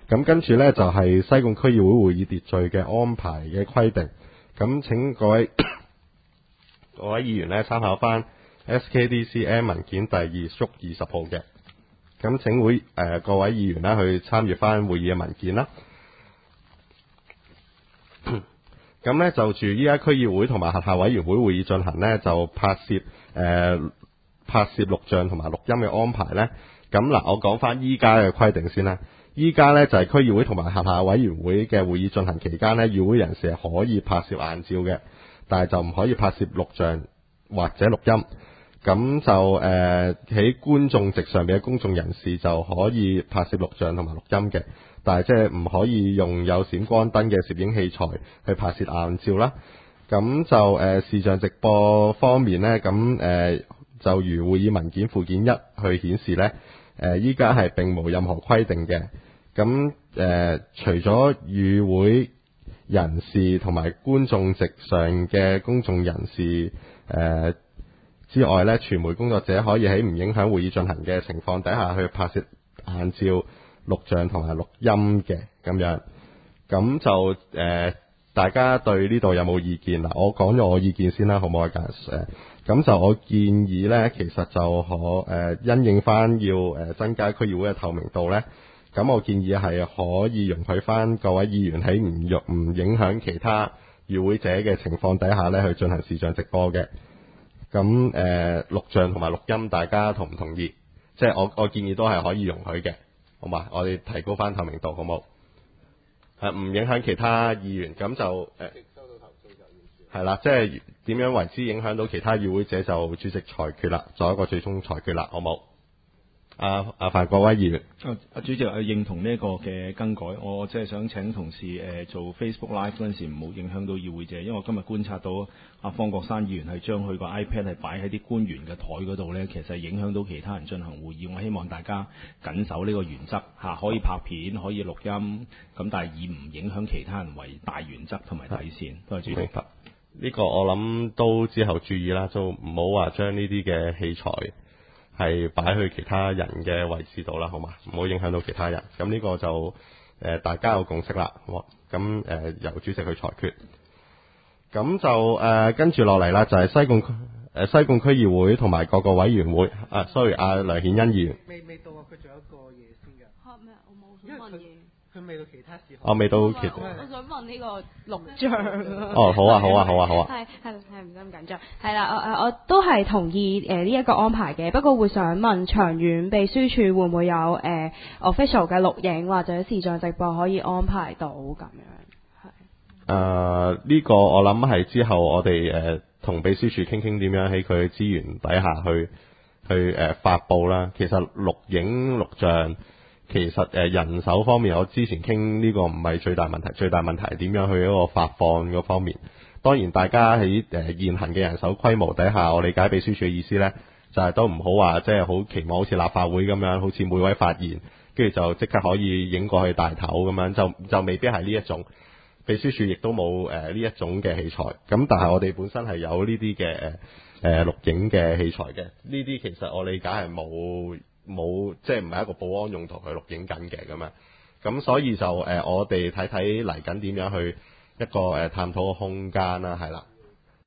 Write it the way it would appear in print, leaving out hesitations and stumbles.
咁跟住呢，就係西貢區議會會議秩序嘅安排嘅規定。咁請各位議員呢參考翻 SKDCM 文件第2/20號嘅。咁請各位議員呢去參閱翻會議嘅文件啦。咁呢，就住依家區議會同埋轄下委員會會議進行呢，就拍攝錄像同埋錄音嘅安排呢。咁嗱，我講翻依家嘅規定先啦。依家呢，就係區議會同埋轄下委員會嘅會議進行期間呢，與會人士係可以拍攝硬照嘅，但係就唔可以拍攝錄像或者錄音。咁就喺觀眾席上面嘅公眾人士就可以拍攝錄像同埋錄音嘅，但係即係唔可以用有閃光燈嘅攝影器材去拍攝硬照啦。咁就視像直播方面呢，咁就如會議文件附件1去顯示呢，依家係並無任何規定嘅。咁除咗與會人士同埋觀眾席上嘅公眾人士之外呢，傳媒工作者可以喺唔影響會議進行嘅情況底下去拍攝硬照、錄像同埋錄音嘅咁樣。咁就大家對呢度有冇意見？嗱，我講咗我意見先啦，好唔好啊？咁就我建議呢，其實就因應翻要增加區議會嘅透明度呢。咁我建議係可以容許翻各位議員喺唔影響其他與會者嘅情況底下呢去進行視像直播嘅。咁錄像同埋錄音，大家同唔同意？即係我建議都係可以容許嘅，好嘛？我哋提高翻透明度，好冇？唔影響其他議員，咁就收到投訴就係啦，即係點樣為之影響到其他與會者，就主席裁決啦，作一個最終裁決啦，好冇？范國威議員。 主席認同呢個嘅更改，我即係想請同事做 Facebook Live 嗰陣時唔好影響到議會者，因為我今日觀察到方國珊議員係將佢個 iPad 係擺喺啲官員嘅台嗰度呢，其實係影響到其他人進行會議。我希望大家緊守呢個原則可以拍片，可以錄音，咁但係以唔影響其他人為大原則同埋底線。多謝主席。 明白。呢個我諗都之後注意啦，就唔好話將呢啲嘅器材係擺去其他人嘅位置度啦，好嘛？唔好影響到其他人。咁呢個就大家有共識啦，好嘛？咁由主席去裁決。咁就跟住落嚟啦，就係西貢區議會同埋各個委員會。sorry，梁顯恩議員。 未到啊，佢仲有一個嘢先㗎。嚇咩？我冇想問嘢。佢未到其他事項。 未到其他。 我想問呢個錄像啊。 好啊。 係唔使咁緊張。係啦，我都係同意呢一個安排嘅，不過會想問長遠秘書處會唔會有official 嘅錄影或者視像直播可以安排到咁樣？係。 呢個我諗係之後我哋同秘書處傾點樣喺佢資源底下去發布啦。其實錄影錄像。其實人手方面，我之前傾呢個唔係最大問題，最大問題係點樣去一個發放嗰方面。當然，大家喺現行嘅人手規模底下，我理解秘書處嘅意思呢，就係都唔好話即係好期望好似立法會咁樣，好似每位發言跟住就即刻可以影過去大頭咁樣，就未必係呢一種。秘書處亦都冇呢一種嘅器材。咁但係我哋本身係有呢啲嘅錄影嘅器材嘅。呢啲其實我理解係冇即係唔係一個保安用途去錄影緊嘅咁樣。咁所以就我哋睇嚟緊點樣去一個探討嘅空間啦，係啦。